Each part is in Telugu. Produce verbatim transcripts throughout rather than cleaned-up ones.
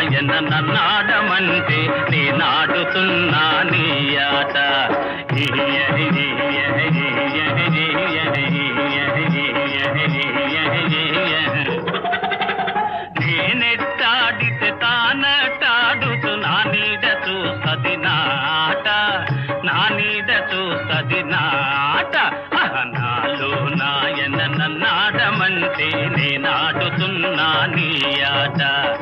నాయన నన్నాడమంటే నేనాడుతున్నా నీ ఆట. నేనెట్టాడితే తానటాడుతూ నా నీడ చూస్తది నాట, నా నీడ చూస్తది నాట. నాలో నాయన నన్నాడమంటే నేనాడుతున్నా నీ ఆట.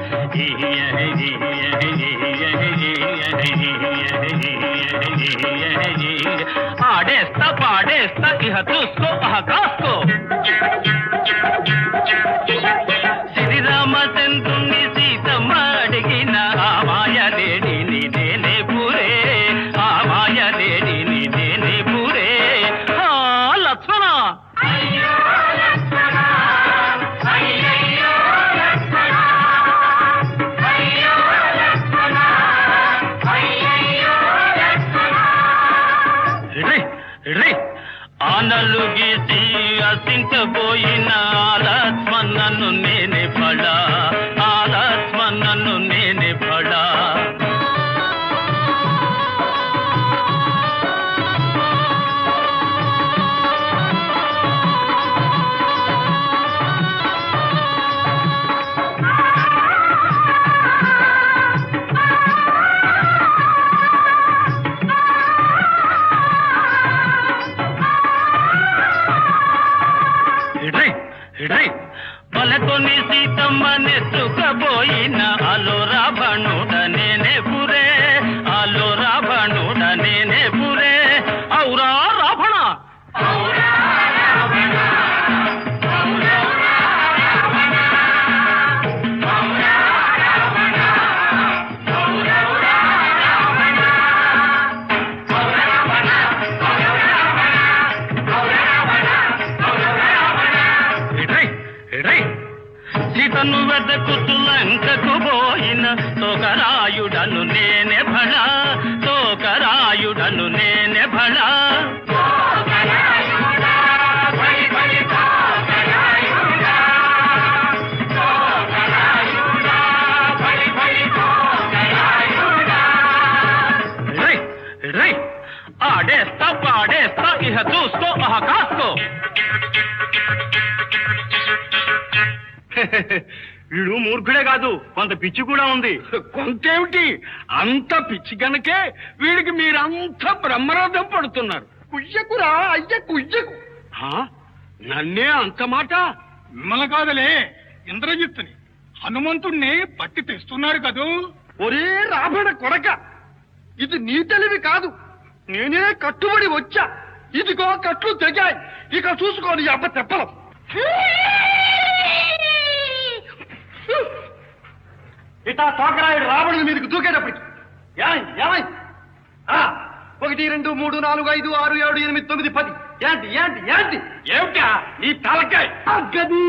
ఆడేస్తా పాడేస్తా ఇహ చూసుకో అహ కాసుకో. శ్రీరామచంద్రుని సీతమ్మ అడిగిన ఆ మాయలేడి నీదేనే పూరే, ఆ మాయలేడి నీదేనే పూరే. లక్ష్మణ ఆనలు గీసి అసించబోయిన లక్ష్మణను నేనే పడా, ఆ లక్ష్మణను నేనే పడా. బలకొని సీతమ్మ నెత్తుకపోయిన అలో రావణుడ నేనే పురే, అలో రావణుడ నేనే పురే. ఔరా రావణ సీతను వెదకుతూ లంకకు పోయిన తోకరాయుడను నేనే భళ, తోకరాయుడను నేనే భళ. ఆడేస్తా పాడేస్తా ఇహ చూసుకో అహ కాసుకో. వీడు మూర్ఖుడే కాదు, కొంత పిచ్చి కూడా ఉంది. కొంతేమిటి, అంత పిచ్చి కనుకే వీడికి మీరంతా బ్రహ్మరథం పడుతున్నారు. కుయ్యకురా అయ్య కుయ్యకు. నన్నే అంత మాట? మిమ్మల్ని కాదలే, ఇంద్రజిత్తుని హనుమంతుణ్ణి పట్టి తెస్తున్నారు కదూ. ఒరే రాబడ కొడక, ఇది నీ తెలివి కాదు, నేనే కట్టుబడి వచ్చా. ఇదిగో కట్లు తెగాయి, ఇక చూసుకోని అబ్బ తెప్పలం. ఇటా తోకరాయుడు రావణుని మీదకి దూకేటప్పటికి ఒకటి రెండు మూడు నాలుగు ఐదు ఆరు ఏడు ఎనిమిది తొమ్మిది పది. ఏంటి ఏంటి ఏంటి ఏమిటా నీ తలకాయ అగ్గది.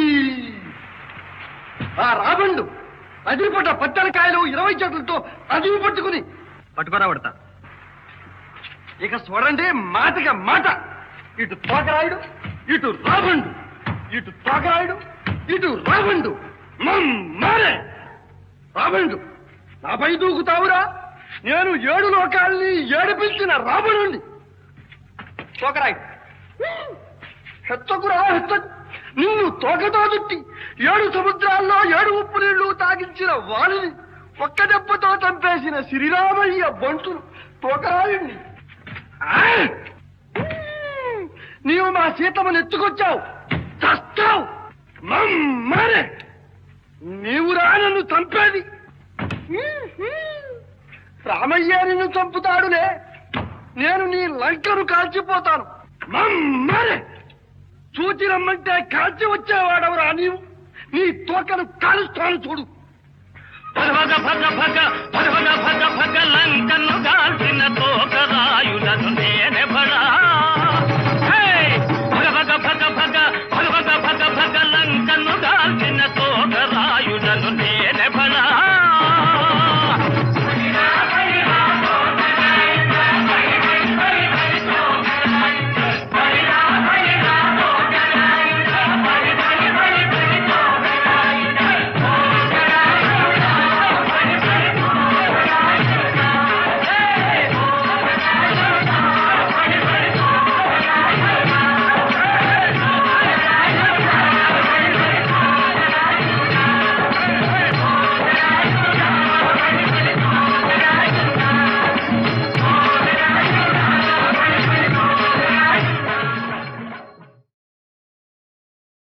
ఆ రావణుడు అదిరిపడ్డ పచ్చలకాయలు ఇరవై చెట్లతో అదివి పట్టుకుని పట్టుకురా పడతా. ఇక చూడండి మాటగా మాట, ఇటు తోకరాయుడు ఇటు రావణుడు, ఇటు తోకరాయుడు ఇటు రావణుడు. మారే రావణుడు నాపై దూకుతావురా? నేను ఏడు లోకాల్ని ఏడిపించిన రావణుణ్ణి. తోకరాయుడు హెచ్చకురా హెచ్చకు, నిన్ను తోకతో చుట్టి ఏడు సముద్రాల్లో ఏడు ఉప్పు నీళ్లు తాగించిన వాణిని ఒక్క దెబ్బతో చంపేసిన శ్రీరామయ్య బంటును తోకరాయుణ్ణి. నీవు మా సీతమ్మను ఎత్తుకొచ్చావు, చస్తావు. మమ్మారే నీవురా నన్ను చంపేది. రామయ్య నిన్ను చంపుతాడులే, నేను నీ లంకను కాల్చిపోతాను. మమ్మారే చూచి రమ్మంటే కాల్చి వచ్చేవాడవరా నీవు? నీ తోకను కాలుస్తాను చూడు. భగ భగ భగ భగ భగ భగ లంకను కాల్చిన తోకరాయుడను నేనే భళ. భగ భగ భగ భగ భగ భగ భగ లంకను కాల్చిన తోకరాయుడను నేనే భళ.